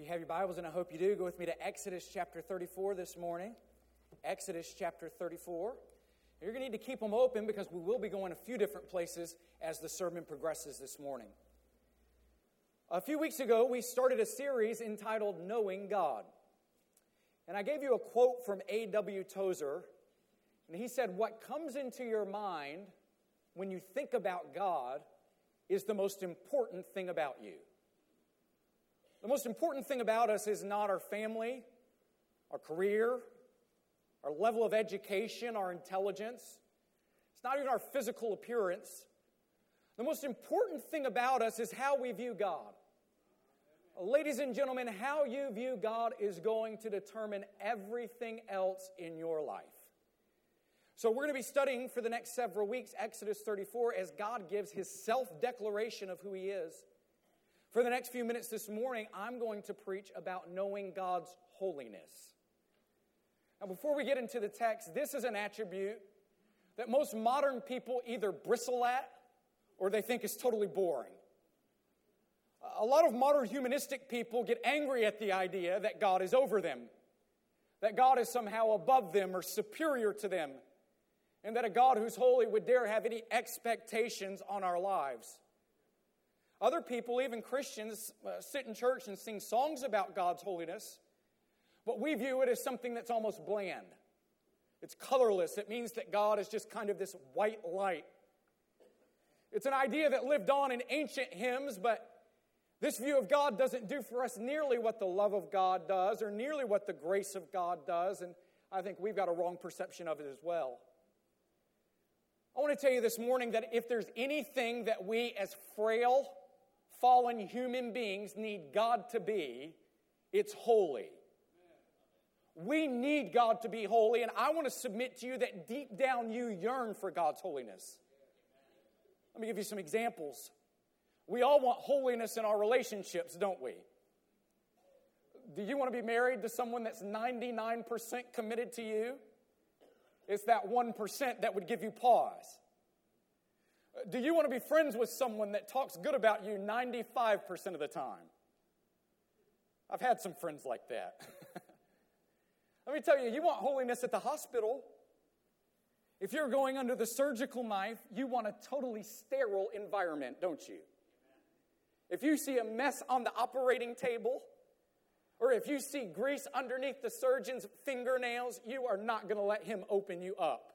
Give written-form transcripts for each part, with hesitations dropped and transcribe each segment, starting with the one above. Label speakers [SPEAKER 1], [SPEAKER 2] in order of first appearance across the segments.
[SPEAKER 1] you have your Bibles, and I hope you do, go with me to Exodus chapter 34 this morning. Exodus chapter 34. You're going to need to keep them open because we will be going a few different places as the sermon progresses this morning. A few weeks ago, we started a series entitled Knowing God. And I gave you a quote from A.W. Tozer, and he said, "What comes into your mind when you think about God is the most important thing about you." The most important thing about us is not our family, our career, our level of education, our intelligence. It's not even our physical appearance. The most important thing about us is how we view God. Ladies and gentlemen, how you view God is going to determine everything else in your life. So we're going to be studying for the next several weeks Exodus 34 as God gives His self-declaration of who He is. For the next few minutes this morning, I'm going to preach about knowing God's holiness. Now, before we get into the text, this is an attribute that most modern people either bristle at or they think is totally boring. A lot of modern humanistic people get angry at the idea that God is over them, that God is somehow above them or superior to them, and that a God who's holy would dare have any expectations on our lives. Other people, even Christians, sit in church and sing songs about God's holiness, but we view it as something that's almost bland. It's colorless. It means that God is just kind of this white light. It's an idea that lived on in ancient hymns, but this view of God doesn't do for us nearly what the love of God does or nearly what the grace of God does, and I think we've got a wrong perception of it as well. I want to tell you this morning that if there's anything that we as frail, fallen human beings need God to be, it's holy. We need God to be holy, and I want to submit to you that deep down you yearn for God's holiness. Let me give you some examples. We all want holiness in our relationships, don't we? Do you want to be married to someone that's 99% committed to you? It's that 1% that would give you pause. Do you want to be friends with someone that talks good about you 95% of the time? I've had some friends like that. Let me tell you, you want holiness at the hospital. If you're going under the surgical knife, you want a totally sterile environment, don't you? If you see a mess on the operating table, or if you see grease underneath the surgeon's fingernails, you are not going to let him open you up.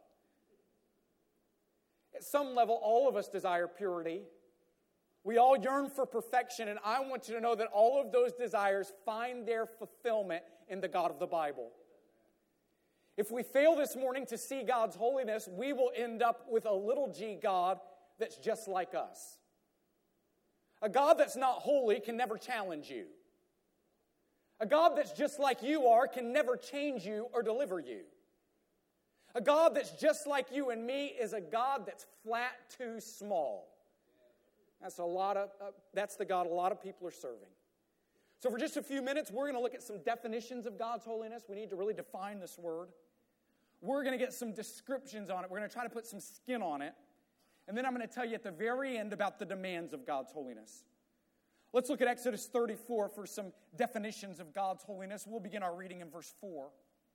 [SPEAKER 1] At some level, all of us desire purity. We all yearn for perfection, and I want you to know that all of those desires find their fulfillment in the God of the Bible. If we fail this morning to see God's holiness, we will end up with a little g God that's just like us. A God that's not holy can never challenge you. A God that's just like you are can never change you or deliver you. A God that's just like you and me is a God that's flat too small. That's the God a lot of people are serving. So for just a few minutes, we're going to look at some definitions of God's holiness. We need to really define this word. We're going to get some descriptions on it. We're going to try to put some skin on it. And then I'm going to tell you at the very end about the demands of God's holiness. Let's look at Exodus 34 for some definitions of God's holiness. We'll begin our reading in verse 4.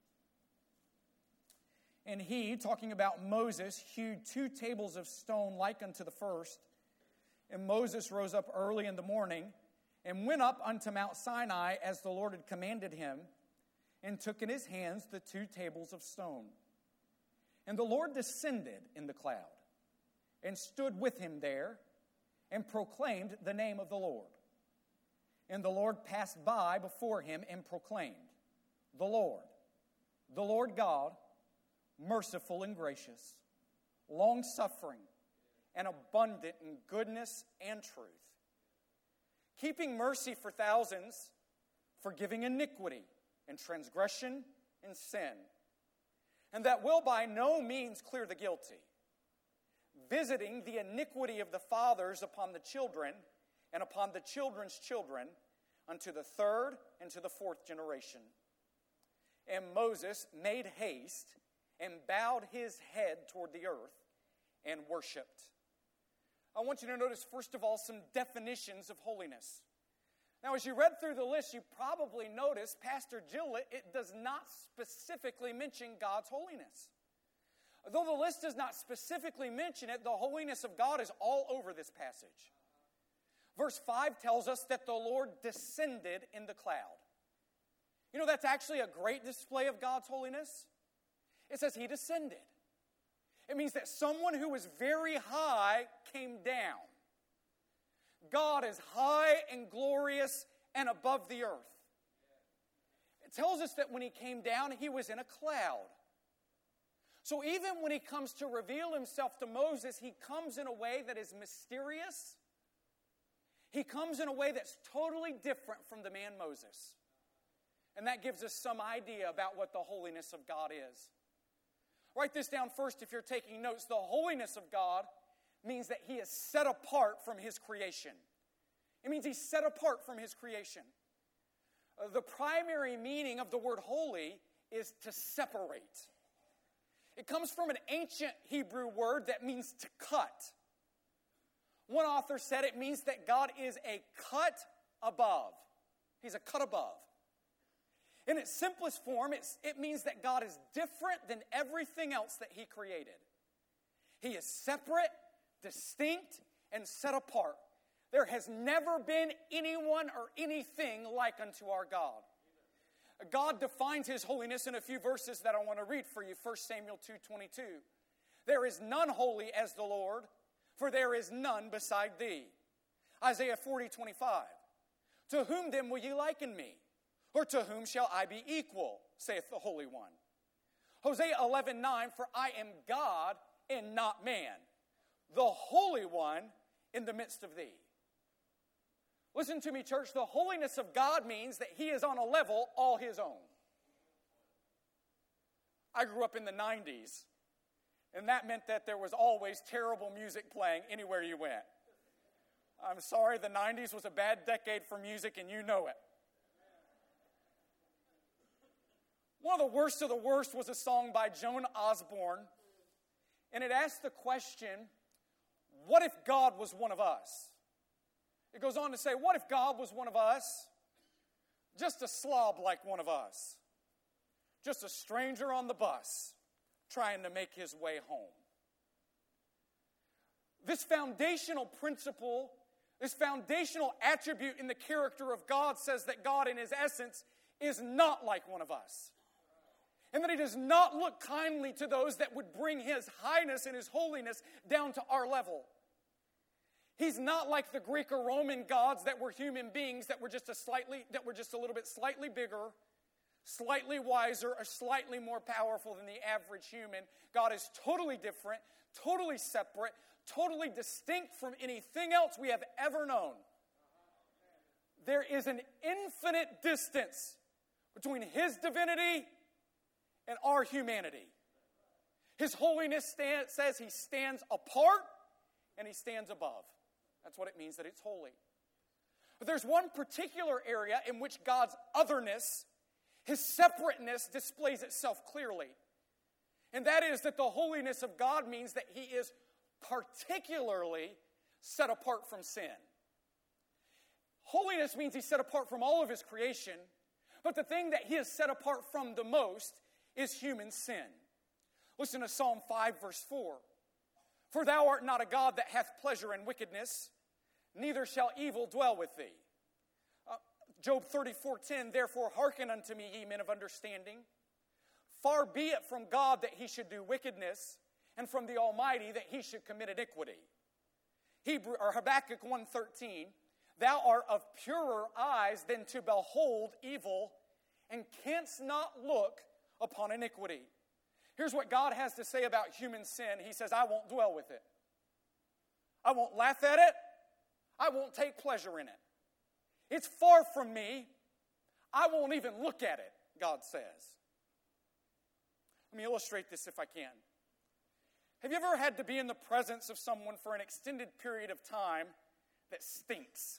[SPEAKER 1] "And he," talking about Moses, "hewed 2 tables of stone like unto the first. And Moses rose up early in the morning, and went up unto Mount Sinai as the Lord had commanded him, and took in his hands the 2 tables of stone. And the Lord descended in the cloud, and stood with him there, and proclaimed the name of the Lord. And the Lord passed by before him, and proclaimed, the Lord God, merciful and gracious, long-suffering, and abundant in goodness and truth, keeping mercy for thousands, forgiving iniquity and transgression and sin, and that will by no means clear the guilty, visiting the iniquity of the fathers upon the children and upon the children's children unto the 3rd and to the 4th generation. And Moses made haste and bowed his head toward the earth and worshipped." I want you to notice, first of all, some definitions of holiness. Now, as you read through the list, you probably noticed Pastor Jill, it does not specifically mention God's holiness. Though the list does not specifically mention it, the holiness of God is all over this passage. Verse 5 tells us that the Lord descended in the cloud. You know, that's actually a great display of God's holiness. It says He descended. It means that someone who was very high came down. God is high and glorious and above the earth. It tells us that when He came down, He was in a cloud. So even when He comes to reveal Himself to Moses, He comes in a way that is mysterious. He comes in a way that's totally different from the man Moses. And that gives us some idea about what the holiness of God is. Write this down first if you're taking notes. The holiness of God means that He is set apart from His creation. It means He's set apart from His creation. The primary meaning of the word holy is to separate. It comes from an ancient Hebrew word that means to cut. One author said it means that God is a cut above. He's a cut above. In its simplest form, it means that God is different than everything else that He created. He is separate, distinct, and set apart. There has never been anyone or anything like unto our God. God defines His holiness in a few verses that I want to read for you. 1 Samuel 2:22. There is none holy as the Lord, for there is none beside thee. Isaiah 40:25. To whom then will ye liken me? Or to whom shall I be equal, saith the Holy One. Hosea 11:9. For I am God and not man, the Holy One in the midst of thee. Listen to me, church. The holiness of God means that He is on a level all His own. I grew up in the 90s, and that meant that there was always terrible music playing anywhere you went. I'm sorry, the 90s was a bad decade for music, and you know it. One of the worst was a song by Joan Osborne, and it asked the question, what if God was one of us? It goes on to say, what if God was one of us? Just a slob like one of us. Just a stranger on the bus trying to make his way home. This foundational principle, this foundational attribute in the character of God says that God in His essence is not like one of us. And that He does not look kindly to those that would bring His highness and His holiness down to our level. He's not like the Greek or Roman gods that were human beings that were just a little bit slightly bigger, slightly wiser, or slightly more powerful than the average human. God is totally different, totally separate, totally distinct from anything else we have ever known. There is an infinite distance between His divinity and our humanity. His holiness says He stands apart and He stands above. That's what it means that it's holy. But there's one particular area in which God's otherness, His separateness, displays itself clearly. And that is that the holiness of God means that He is particularly set apart from sin. Holiness means He's set apart from all of His creation, but the thing that He is set apart from the most is human sin. Listen to Psalm 5, verse 4. For Thou art not a God that hath pleasure in wickedness, neither shall evil dwell with Thee. Job 34:10, therefore hearken unto me, ye men of understanding. Far be it from God that He should do wickedness, and from the Almighty that He should commit iniquity. Habakkuk 1:13, Thou art of purer eyes than to behold evil, and canst not look upon iniquity. Here's what God has to say about human sin. He says, I won't dwell with it. I won't laugh at it. I won't take pleasure in it. It's far from me. I won't even look at it, God says. Let me illustrate this if I can. Have you ever had to be in the presence of someone for an extended period of time that stinks?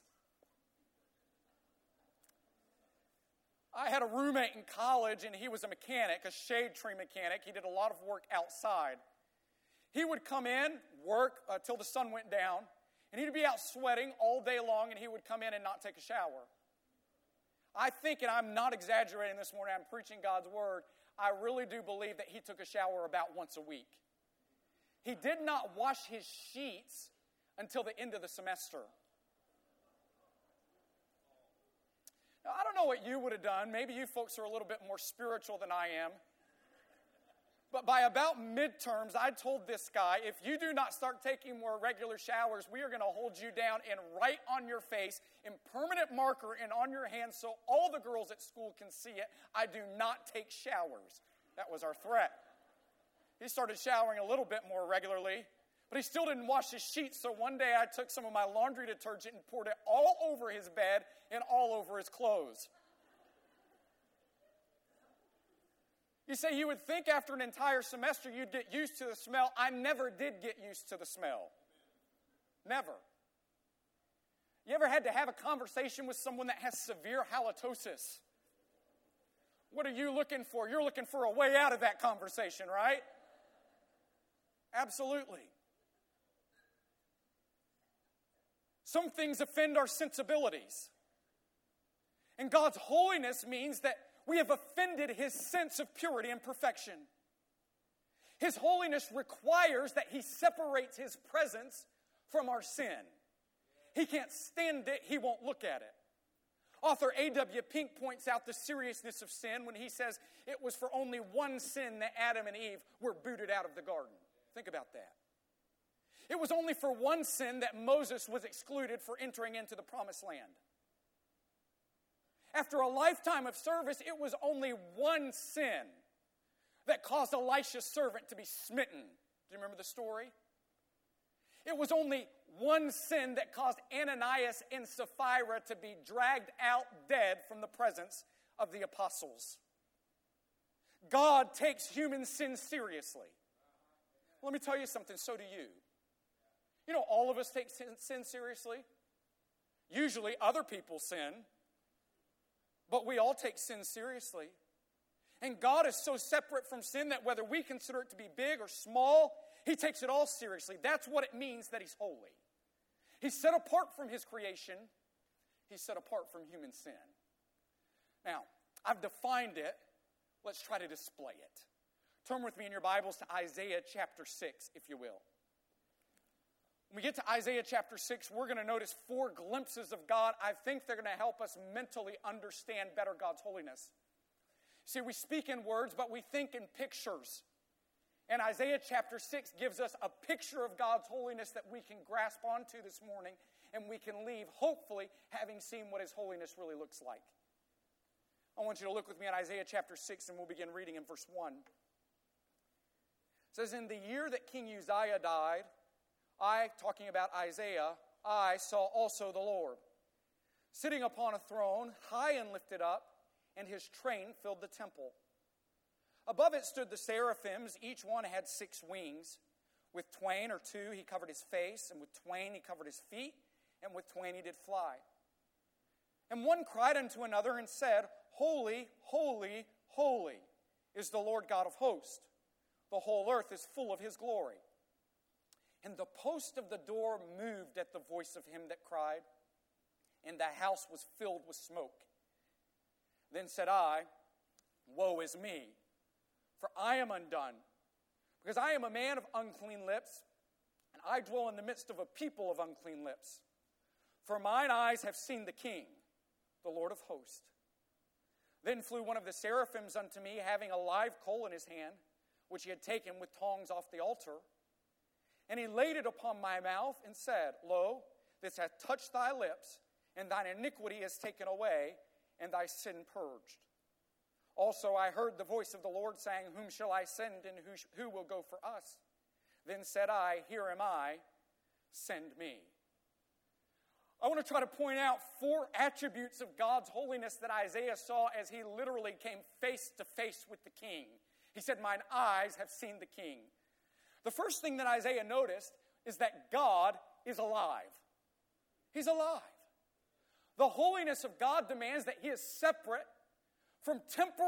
[SPEAKER 1] I had a roommate in college, and he was a mechanic, a shade tree mechanic. He did a lot of work outside. He would come in, work till the sun went down, and he'd be out sweating all day long, and he would come in and not take a shower.
[SPEAKER 2] I think, and I'm not exaggerating this morning, I'm preaching God's word, I really do believe that he took a shower about once a week. He did not wash his sheets until the end of the semester. Now, I don't know what you would have done. Maybe you folks are a little bit more spiritual than I am. But by about midterms, I told this guy, if you do not start taking more regular showers, we are going to hold you down and write on your face in permanent marker and on your hands so all the girls at school can see it. I do not take showers. That was our threat. He started showering a little bit more regularly, but he still didn't wash his sheets. So one day I took some of my laundry detergent and poured it all over his bed and all over his clothes. You say you would think after an entire semester you'd get used to the smell. I never did get used to the smell. Never. You ever had to have a conversation with someone that has severe halitosis? What are you looking for? You're looking for a way out of that conversation, right? Absolutely. Some things offend our sensibilities. And God's holiness means that we have offended his sense of purity and perfection. His holiness requires that he separates his presence from our sin. He can't stand it. He won't look at it. Author A.W. Pink points out the seriousness of sin when he says it was for only one sin that Adam and Eve were booted out of the garden. Think about that. It was only for one sin that Moses was excluded for entering into the promised land. After a lifetime of service, it was only one sin that caused Elisha's servant to be smitten. Do you remember the story? It was only one sin that caused Ananias and Sapphira to be dragged out dead from the presence of the apostles. God takes human sin seriously. Let me tell you something, so do you. You know, all of us take sin seriously. Usually other people sin, but we all take sin seriously. And God is so separate from sin that whether we consider it to be big or small, he takes it all seriously. That's what it means that he's holy. He's set apart from his creation. He's set apart from human sin. Now, I've defined it. Let's try to display it. Turn with me in your Bibles to Isaiah chapter 6, if you will. When we get to Isaiah chapter 6, we're going to notice 4 glimpses of God. I think they're going to help us mentally understand better God's holiness. See, we speak in words, but we think in pictures. And Isaiah chapter 6 gives us a picture of God's holiness that we can grasp onto this morning, and we can leave, hopefully, having seen what his holiness really looks like. I want you to look with me at Isaiah chapter 6, and we'll begin reading in verse 1. It says, "In the year that King Uzziah died, I," talking about Isaiah, "I saw also the Lord, sitting upon a throne, high and lifted up, and his train filled the temple. Above it stood the seraphims, each one had 6 wings. With twain or two he covered his face, and with twain he covered his feet, and with twain he did fly. And one cried unto another and said, Holy, holy, holy is the Lord God of hosts. The whole earth is full of his glory. And the post of the door moved at the voice of him that cried, and the house was filled with smoke. Then said I, Woe is me, for I am undone, because I am a man of unclean lips, and I dwell in the midst of a people of unclean lips. For mine eyes have seen the King, the Lord of hosts. Then flew one of the seraphims unto me, having a live coal in his hand, which he had taken with tongs off the altar. And he laid it upon my mouth and said, Lo, this hath touched thy lips, and thine iniquity is taken away, and thy sin purged. Also I heard the voice of the Lord saying, Whom shall I send, and who will go for us? Then said I, Here am I, send me." I want to try to point out 4 attributes of God's holiness that Isaiah saw as he literally came face to face with the King. He said, Mine eyes have seen the King. The first thing that Isaiah noticed is that God is alive. He's alive. The holiness of God demands that he is separate from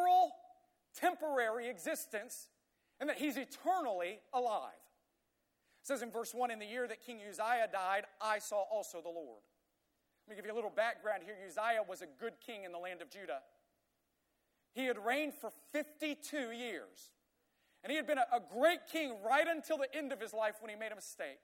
[SPEAKER 2] temporary existence, and that he's eternally alive. It says in verse 1, "In the year that King Uzziah died, I saw also the Lord." Let me give you a little background here. Uzziah was a good king in the land of Judah. He had reigned for 52 years. And he had been a great king right until the end of his life when he made a mistake.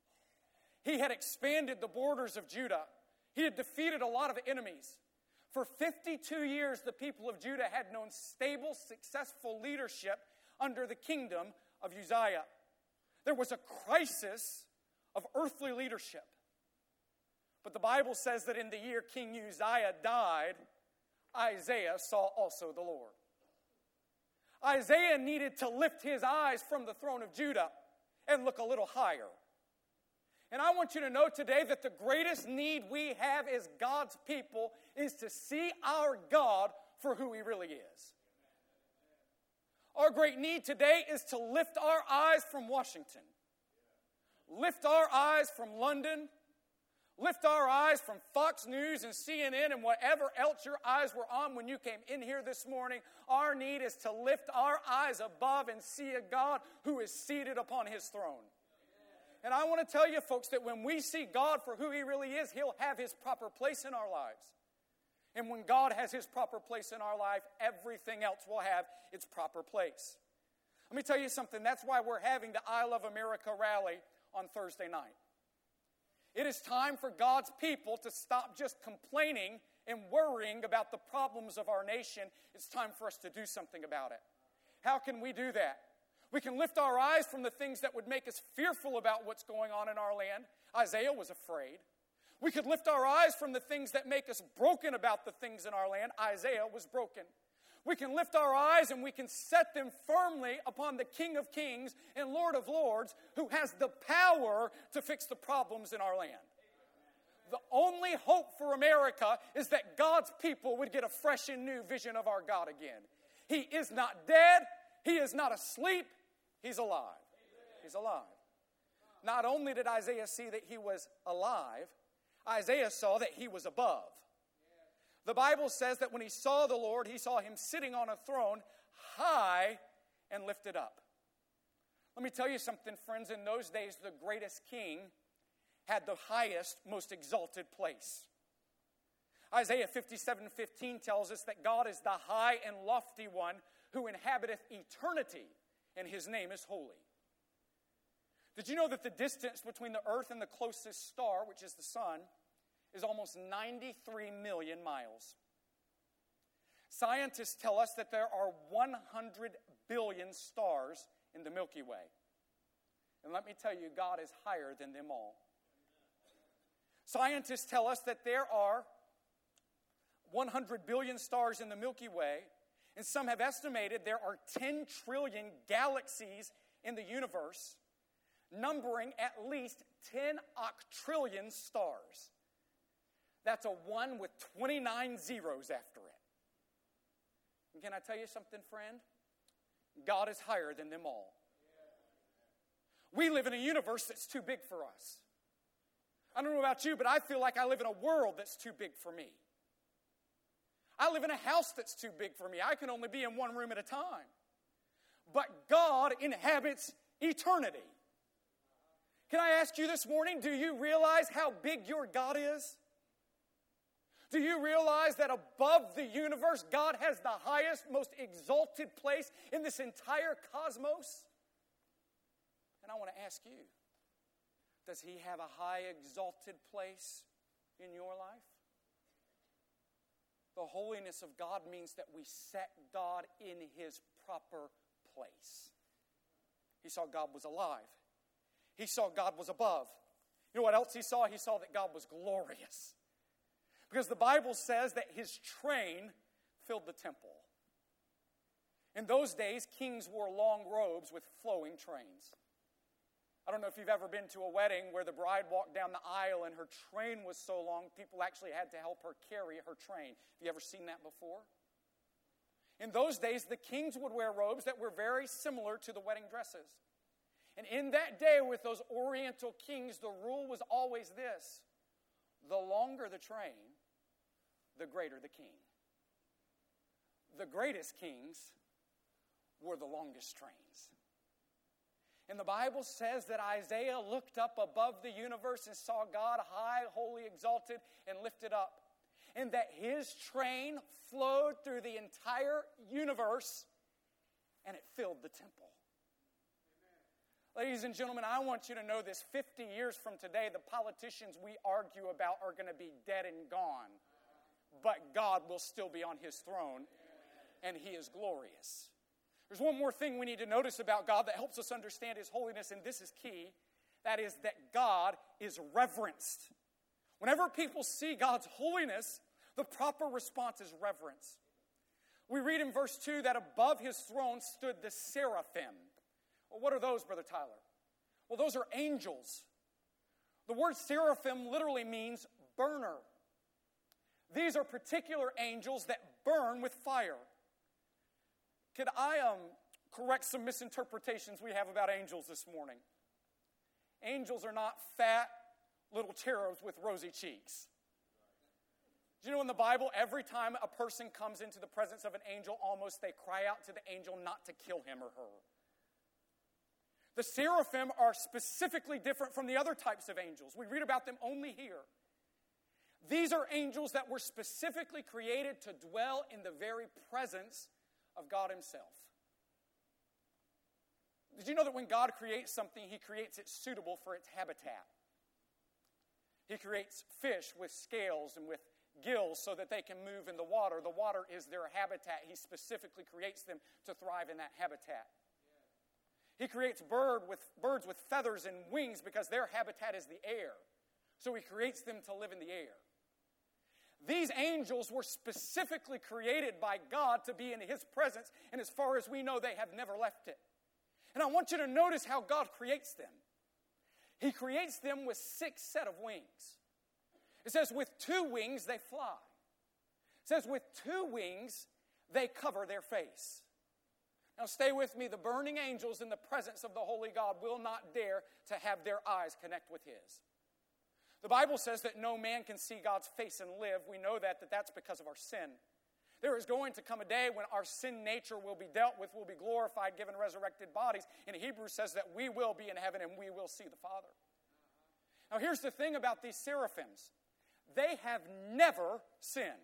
[SPEAKER 2] He had expanded the borders of Judah. He had defeated a lot of enemies. For 52 years, the people of Judah had known stable, successful leadership under the kingdom of Uzziah. There was a crisis of earthly leadership. But the Bible says that in the year King Uzziah died, Isaiah saw also the Lord. Isaiah needed to lift his eyes from the throne of Judah and look a little higher. And I want you to know today that the greatest need we have as God's people is to see our God for who He really is. Our great need today is to lift our eyes from Washington, lift our eyes from London, lift our eyes from Fox News and CNN and whatever else your eyes were on when you came in here this morning. Our need is to lift our eyes above and see a God who is seated upon His throne. And I want to tell you, folks, that when we see God for who He really is, He'll have His proper place in our lives. And when God has His proper place in our life, everything else will have its proper place. Let me tell you something. That's why we're having the I Love America rally on Thursday night. It is time for God's people to stop just complaining and worrying about the problems of our nation. It's time for us to do something about it. How can we do that? We can lift our eyes from the things that would make us fearful about what's going on in our land. Isaiah was afraid. We could lift our eyes from the things that make us broken about the things in our land. Isaiah was broken. We can lift our eyes and we can set them firmly upon the King of Kings and Lord of Lords, who has the power to fix the problems in our land. The only hope for America is that God's people would get a fresh and new vision of our God again. He is not dead. He is not asleep. He's alive. He's alive. Not only did Isaiah see that He was alive, Isaiah saw that He was above. The Bible says that when he saw the Lord, he saw Him sitting on a throne, high and lifted up. Let me tell you something, friends. In those days, the greatest king had the highest, most exalted place. Isaiah 57:15 tells us that God is the high and lofty one who inhabiteth eternity, and His name is holy. Did you know that the distance between the earth and the closest star, which is the sun, is almost 93 million miles? Scientists tell us that there are 100 billion stars in the Milky Way. And let me tell you, God is higher than them all. Scientists tell us that there are 100 billion stars in the Milky Way, and some have estimated there are 10 trillion galaxies in the universe, numbering at least 10 octrillion stars. That's a 1 with 29 zeros after it. And can I tell you something, friend? God is higher than them all. We live in a universe that's too big for us. I don't know about you, but I feel like I live in a world that's too big for me. I live in a house that's too big for me. I can only be in one room at a time. But God inhabits eternity. Can I ask you this morning, do you realize how big your God is? Do you realize that above the universe, God has the highest, most exalted place in this entire cosmos? And I want to ask you, does He have a high, exalted place in your life? The holiness of God means that we set God in His proper place. He saw God was alive. He saw God was above. You know what else he saw? He saw that God was glorious. Because the Bible says that His train filled the temple. In those days, kings wore long robes with flowing trains. I don't know if you've ever been to a wedding where the bride walked down the aisle and her train was so long, people actually had to help her carry her train. Have you ever seen that before? In those days, the kings would wear robes that were very similar to the wedding dresses. And in that day, with those Oriental kings, the rule was always this: the longer the train, the greater the king. The greatest kings wore the longest trains. And the Bible says that Isaiah looked up above the universe and saw God high, holy, exalted, and lifted up. And that His train flowed through the entire universe, and it filled the temple. Ladies and gentlemen, I want you to know this. 50 years from today, the politicians we argue about are going to be dead and gone. But God will still be on His throne, and He is glorious. There's one more thing we need to notice about God that helps us understand His holiness, and this is key. That is that God is reverenced. Whenever people see God's holiness, the proper response is reverence. We read in verse 2 that above His throne stood the seraphim. Well, what are those, Brother Tyler? Well, those are angels. The word seraphim literally means burner. These are particular angels that burn with fire. Could I correct some misinterpretations we have about angels this morning? Angels are not fat little cherubs with rosy cheeks. Do you know in the Bible, every time a person comes into the presence of an angel, almost they cry out to the angel not to kill him or her. The seraphim are specifically different from the other types of angels. We read about them only here. These are angels that were specifically created to dwell in the very presence of God Himself. Did you know that when God creates something, He creates it suitable for its habitat? He creates fish with scales and with gills so that they can move in the water. The water is their habitat. He specifically creates them to thrive in that habitat. He creates birds with feathers and wings because their habitat is the air. So He creates them to live in the air. These angels were specifically created by God to be in His presence, and as far as we know, they have never left it. And I want you to notice how God creates them. He creates them with 6 sets of wings. It says with 2 wings they fly. It says with 2 wings they cover their face. Now stay with me. The burning angels in the presence of the holy God will not dare to have their eyes connect with His. The Bible says that no man can see God's face and live. We know that's because of our sin. There is going to come a day when our sin nature will be dealt with, will be glorified, given resurrected bodies. And Hebrews says that we will be in heaven and we will see the Father. Now here's the thing about these seraphims. They have never sinned.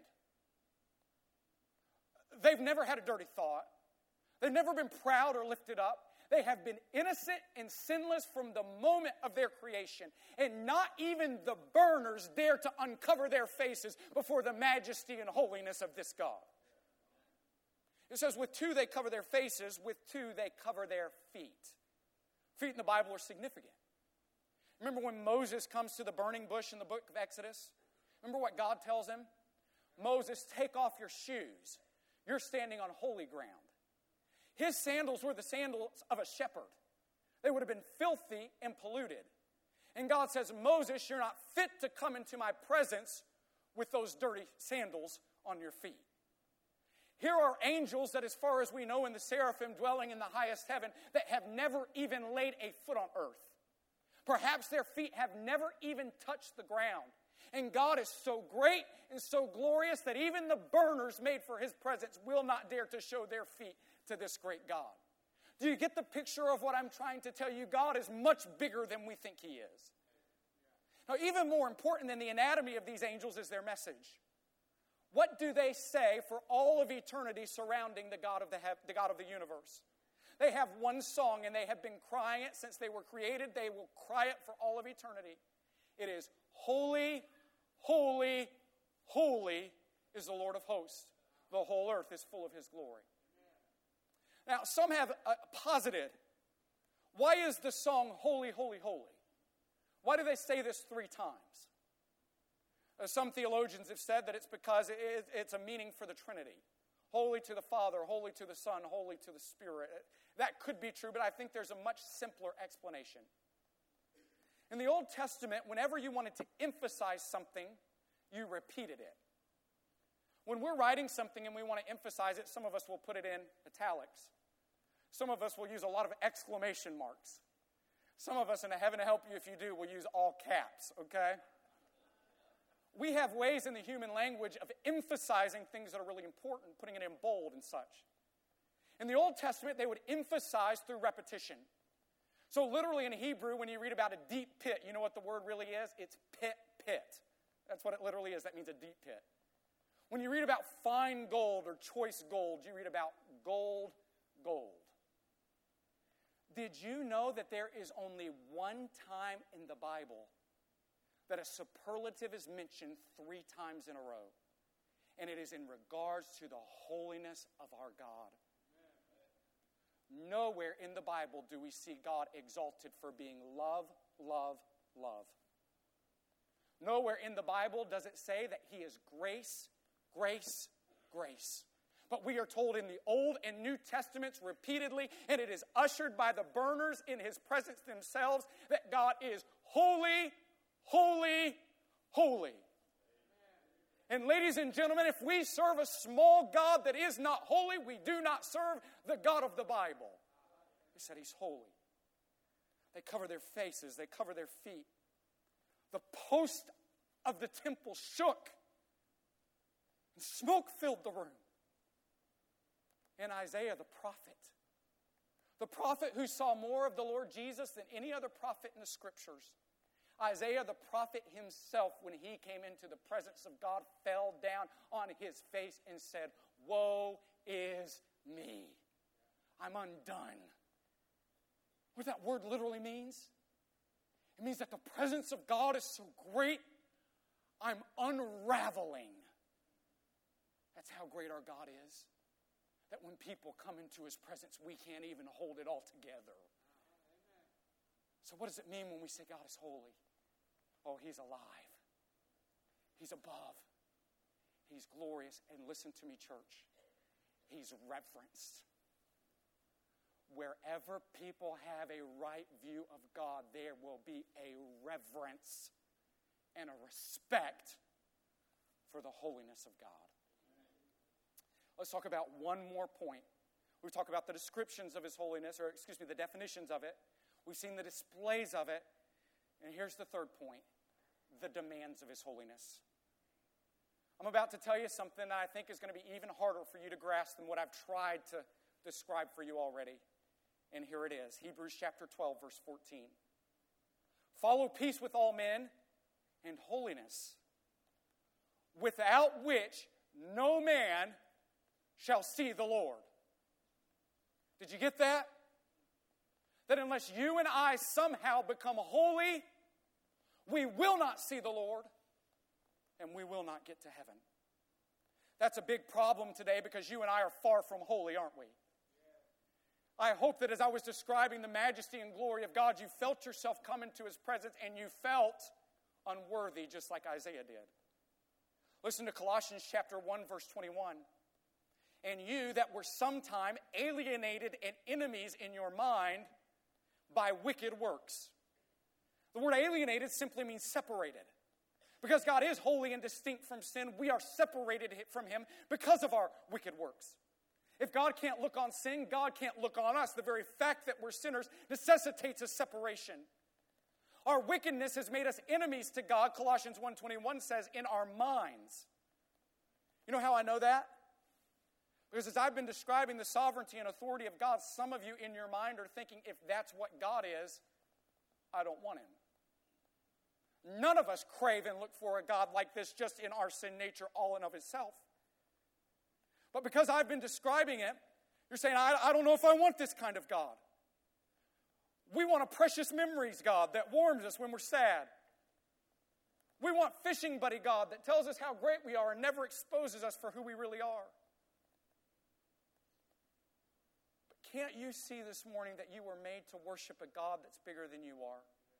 [SPEAKER 2] They've never had a dirty thought. They've never been proud or lifted up. They have been innocent and sinless from the moment of their creation. And not even the burners dare to uncover their faces before the majesty and holiness of this God. It says with 2 they cover their faces, with 2 they cover their feet. Feet in the Bible are significant. Remember when Moses comes to the burning bush in the book of Exodus? Remember what God tells him? Moses, take off your shoes. You're standing on holy ground. His sandals were the sandals of a shepherd. They would have been filthy and polluted. And God says, Moses, you're not fit to come into my presence with those dirty sandals on your feet. Here are angels that, as far as we know, in the seraphim dwelling in the highest heaven, that have never even laid a foot on earth. Perhaps their feet have never even touched the ground. And God is so great and so glorious that even the burners made for His presence will not dare to show their feet to this great God. Do you get the picture of what I'm trying to tell you? God is much bigger than we think He is. Now, even more important than the anatomy of these angels is their message. What do they say for all of eternity surrounding the God of the universe? They have one song, and they have been crying it since they were created. They will cry it for all of eternity. It is, holy, holy, holy is the Lord of hosts. The whole earth is full of His glory. Now, some have posited, why is the song holy, holy, holy? Why do they say this 3 times? Some theologians have said that it's because it's a meaning for the Trinity. Holy to the Father, holy to the Son, holy to the Spirit. That could be true, but I think there's a much simpler explanation. In the Old Testament, whenever you wanted to emphasize something, you repeated it. When we're writing something and we want to emphasize it, some of us will put it in italics. Some of us will use a lot of exclamation marks. Some of us, and heaven help you if you do, will use all caps, okay? We have ways in the human language of emphasizing things that are really important, putting it in bold and such. In the Old Testament, they would emphasize through repetition. So literally in Hebrew, when you read about a deep pit, you know what the word really is? It's pit. That's what it literally is. That means a deep pit. When you read about fine gold or choice gold, you read about gold. Did you know that there is only one time in the Bible that a superlative is mentioned 3 times in a row? And it is in regards to the holiness of our God. Nowhere in the Bible do we see God exalted for being love. Nowhere in the Bible does it say that He is grace. But we are told in the Old and New Testaments repeatedly, and it is ushered by the burners in His presence themselves, that God is holy. And ladies and gentlemen, if we serve a small God that is not holy, we do not serve the God of the Bible. He said He's holy. They cover their faces. They cover their feet. The post of the temple shook. And smoke filled the room. And Isaiah the prophet who saw more of the Lord Jesus than any other prophet in the Scriptures, Isaiah the prophet himself, when he came into the presence of God, fell down on his face and said, "Woe is me. I'm undone." What that word literally means? It means that the presence of God is so great, I'm unraveling. That's how great our God is. That when people come into His presence, we can't even hold it all together. So what does it mean when we say God is holy? Oh, He's alive. He's above. He's glorious. And listen to me, church. He's reverenced. Wherever people have a right view of God, there will be a reverence and a respect for the holiness of God. Let's talk about one more point. We talk about the descriptions of His holiness, the definitions of it. We've seen the displays of it. And here's the third point, the demands of His holiness. I'm about to tell you something that I think is going to be even harder for you to grasp than what I've tried to describe for you already. And here it is, Hebrews chapter 12, verse 14. Follow peace with all men and holiness, without which no man shall see the Lord. Did you get that? That unless you and I somehow become holy, we will not see the Lord, and we will not get to heaven. That's a big problem today because you and I are far from holy, aren't we? I hope that as I was describing the majesty and glory of God, you felt yourself come into His presence and you felt unworthy, just like Isaiah did. Listen to Colossians chapter 1, verse 21. And you that were sometime alienated and enemies in your mind by wicked works. The word alienated simply means separated. Because God is holy and distinct from sin, we are separated from Him because of our wicked works. If God can't look on sin, God can't look on us. The very fact that we're sinners necessitates a separation. Our wickedness has made us enemies to God, Colossians 1:21 says, in our minds. You know how I know that? Because as I've been describing the sovereignty and authority of God, some of you in your mind are thinking, if that's what God is, I don't want Him. None of us crave and look for a God like this just in our sin nature all in of itself. But because I've been describing it, you're saying, I don't know if I want this kind of God. We want a precious memories God that warms us when we're sad. We want fishing buddy God that tells us how great we are and never exposes us for who we really are. But can't you see this morning that you were made to worship a God that's bigger than you are?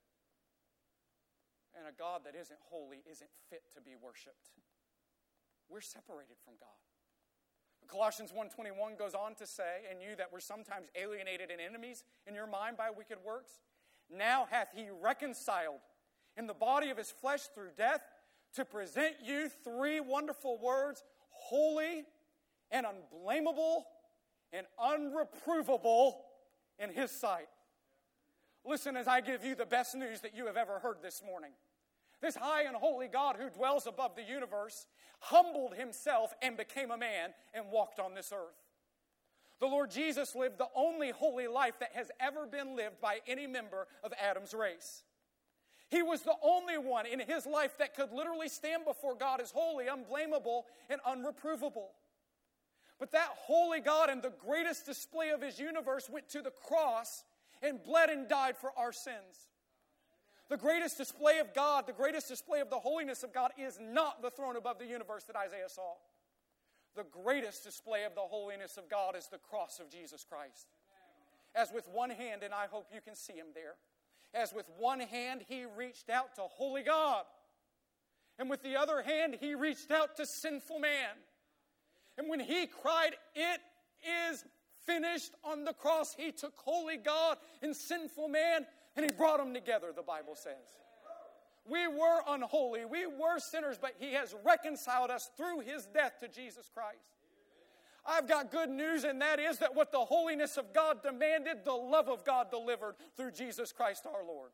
[SPEAKER 2] And a God that isn't holy isn't fit to be worshipped. We're separated from God. Colossians 1:21 goes on to say, and you that were sometimes alienated and enemies in your mind by wicked works, now hath He reconciled in the body of His flesh through death to present you 3 wonderful words, holy and unblameable and unreprovable in His sight. Listen as I give you the best news that you have ever heard this morning. This high and holy God who dwells above the universe humbled Himself and became a man and walked on this earth. The Lord Jesus lived the only holy life that has ever been lived by any member of Adam's race. He was the only one in his life that could literally stand before God as holy, unblameable, and unreprovable. But that holy God and the greatest display of his universe went to the cross and bled and died for our sins. The greatest display of God, the greatest display of the holiness of God is not the throne above the universe that Isaiah saw. The greatest display of the holiness of God is the cross of Jesus Christ. As with one hand, and I hope you can see him there, as with one hand he reached out to holy God, and with the other hand he reached out to sinful man. And when he cried, "It is finished," on the cross, he took holy God and sinful man, and he brought them together, the Bible says. We were unholy, we were sinners, but he has reconciled us through his death to Jesus Christ. I've got good news, and that is that what the holiness of God demanded, the love of God delivered through Jesus Christ our Lord.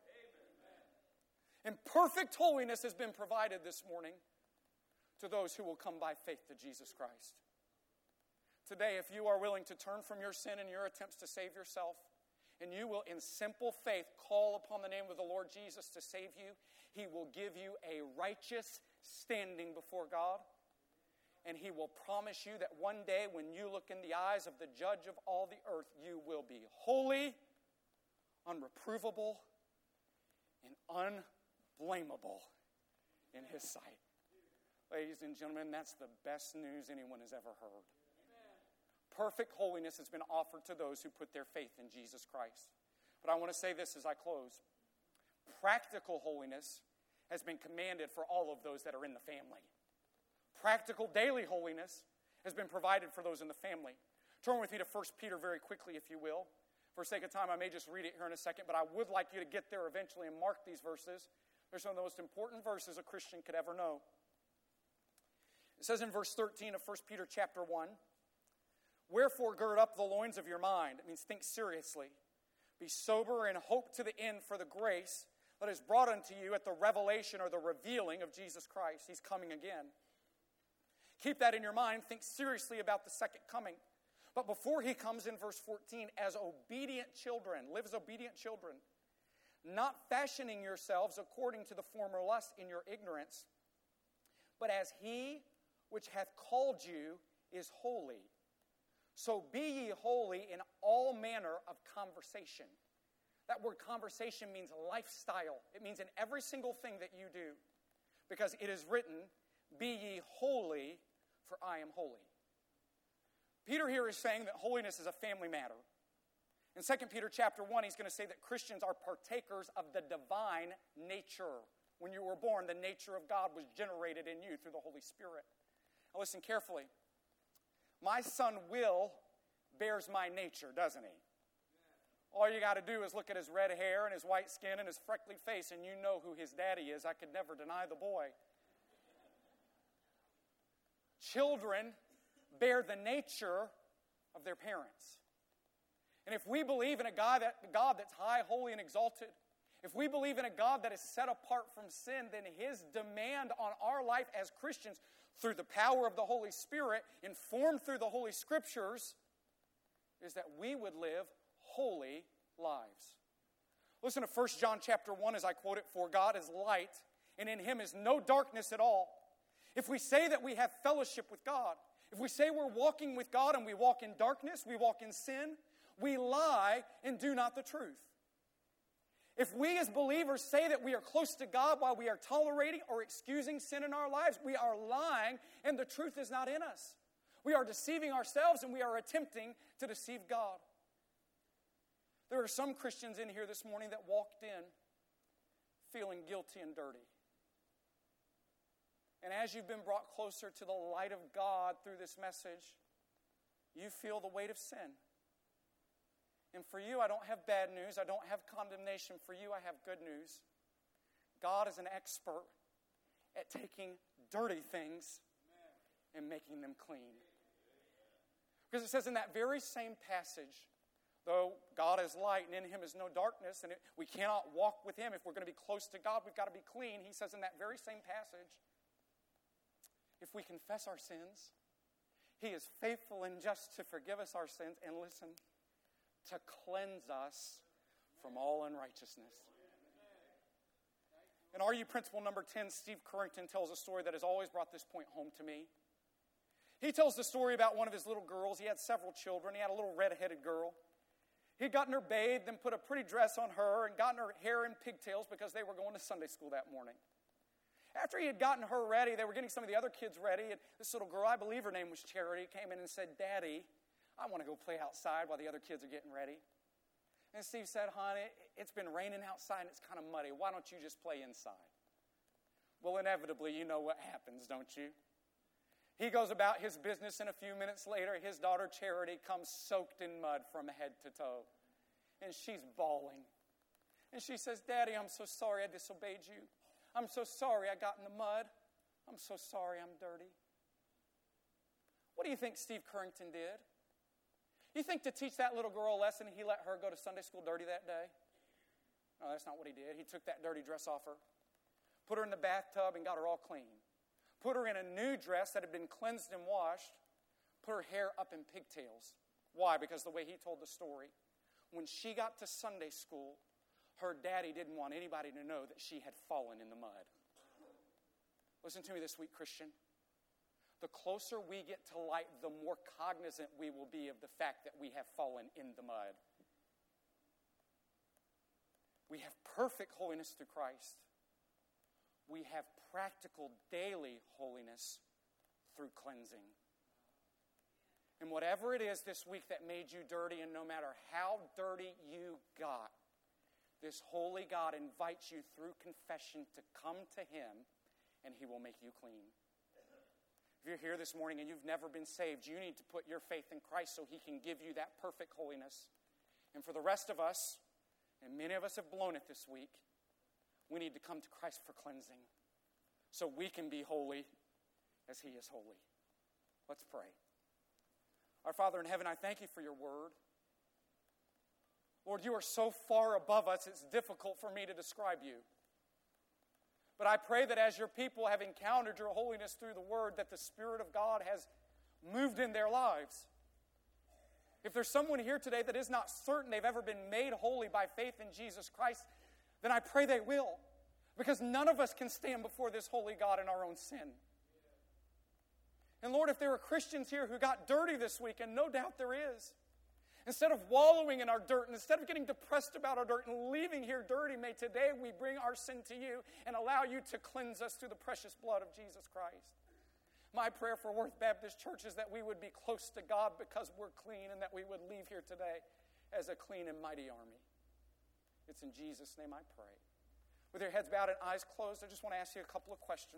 [SPEAKER 2] And perfect holiness has been provided this morning to those who will come by faith to Jesus Christ. Today, if you are willing to turn from your sin and your attempts to save yourself, and you will in simple faith call upon the name of the Lord Jesus to save you, he will give you a righteous standing before God. And he will promise you that one day when you look in the eyes of the judge of all the earth, you will be holy, unreprovable, and unblameable in his sight. Ladies and gentlemen, that's the best news anyone has ever heard. Perfect holiness has been offered to those who put their faith in Jesus Christ. But I want to say this as I close. Practical holiness has been commanded for all of those that are in the family. Practical daily holiness has been provided for those in the family. Turn with me to 1 Peter very quickly, if you will. For sake of time, I may just read it here in a second, but I would like you to get there eventually and mark these verses. They're some of the most important verses a Christian could ever know. It says in verse 13 of 1 Peter chapter 1, "Wherefore gird up the loins of your mind." It means think seriously. "Be sober and hope to the end for the grace that is brought unto you at the revelation," or the revealing, "of Jesus Christ." He's coming again. Keep that in your mind. Think seriously about the second coming. But before he comes, in verse 14, "As obedient children," live as obedient children, "not fashioning yourselves according to the former lust in your ignorance, but as he which hath called you is holy, so be ye holy in all manner of conversation." That word conversation means lifestyle. It means in every single thing that you do. Because it is written, "Be ye holy, for I am holy." Peter here is saying that holiness is a family matter. In 2 Peter chapter 1, he's going to say that Christians are partakers of the divine nature. When you were born, the nature of God was generated in you through the Holy Spirit. Now listen carefully. My son Will bears my nature, doesn't he? All you got to do is look at his red hair and his white skin and his freckly face, and you know who his daddy is. I could never deny the boy. Children bear the nature of their parents. And if we believe in a God that's high, holy, and exalted, if we believe in a God that is set apart from sin, then his demand on our life as Christians through the power of the Holy Spirit, informed through the Holy Scriptures, is that we would live holy lives. Listen to 1 John chapter 1 as I quote it, "For God is light, and in him is no darkness at all. If we say that we have fellowship with God, if we say we're walking with God and we walk in darkness, we walk in sin, we lie and do not the truth. If we as believers say that we are close to God while we are tolerating or excusing sin in our lives, we are lying and the truth is not in us. We are deceiving ourselves and we are attempting to deceive God." There are some Christians in here this morning that walked in feeling guilty and dirty. And as you've been brought closer to the light of God through this message, you feel the weight of sin. And for you, I don't have bad news. I don't have condemnation. For you, I have good news. God is an expert at taking dirty things and making them clean. Because it says in that very same passage, though God is light and in him is no darkness, and we cannot walk with him if we're going to be close to God, we've got to be clean. He says in that very same passage, if we confess our sins, He is faithful and just to forgive us our sins and listen, to cleanse us from all unrighteousness. In RU Principle number 10, Steve Currington tells a story that has always brought this point home to me. He tells the story about one of his little girls. He had several children. He had a little red-headed girl. He'd gotten her bathed and put a pretty dress on her and gotten her hair in pigtails because they were going to Sunday school that morning. After he had gotten her ready, they were getting some of the other kids ready, and this little girl, I believe her name was Charity, came in and said, "Daddy, I want to go play outside while the other kids are getting ready." And Steve said, "Honey, it's been raining outside and it's kind of muddy. Why don't you just play inside?" Well, inevitably, you know what happens, don't you? He goes about his business, and a few minutes later, his daughter Charity comes soaked in mud from head to toe. And she's bawling. And she says, "Daddy, I'm so sorry I disobeyed you. I'm so sorry I got in the mud. I'm so sorry I'm dirty." What do you think Steve Currington did? You think to teach that little girl a lesson, he let her go to Sunday school dirty that day? No, that's not what he did. He took that dirty dress off her, put her in the bathtub, and got her all clean. Put her in a new dress that had been cleansed and washed, put her hair up in pigtails. Why? Because the way he told the story, when she got to Sunday school, her daddy didn't want anybody to know that she had fallen in the mud. Listen to me this week, Christian. The closer we get to light, the more cognizant we will be of the fact that we have fallen in the mud. We have perfect holiness through Christ. We have practical daily holiness through cleansing. And whatever it is this week that made you dirty, and no matter how dirty you got, this holy God invites you through confession to come to Him, and He will make you clean. If you're here this morning and you've never been saved, you need to put your faith in Christ so He can give you that perfect holiness. And for the rest of us, and many of us have blown it this week, we need to come to Christ for cleansing so we can be holy as He is holy. Let's pray. Our Father in heaven, I thank You for Your word. Lord, You are so far above us, it's difficult for me to describe You. But I pray that as Your people have encountered Your holiness through the word, that the Spirit of God has moved in their lives. If there's someone here today that is not certain they've ever been made holy by faith in Jesus Christ, then I pray they will. Because none of us can stand before this holy God in our own sin. And Lord, if there are Christians here who got dirty this week, and no doubt there is, instead of wallowing in our dirt, and instead of getting depressed about our dirt and leaving here dirty, may today we bring our sin to You and allow You to cleanse us through the precious blood of Jesus Christ. My prayer for Worth Baptist Church is that we would be close to God because we're clean, and that we would leave here today as a clean and mighty army. It's in Jesus' name I pray. With your heads bowed and eyes closed, I just want to ask you a couple of questions.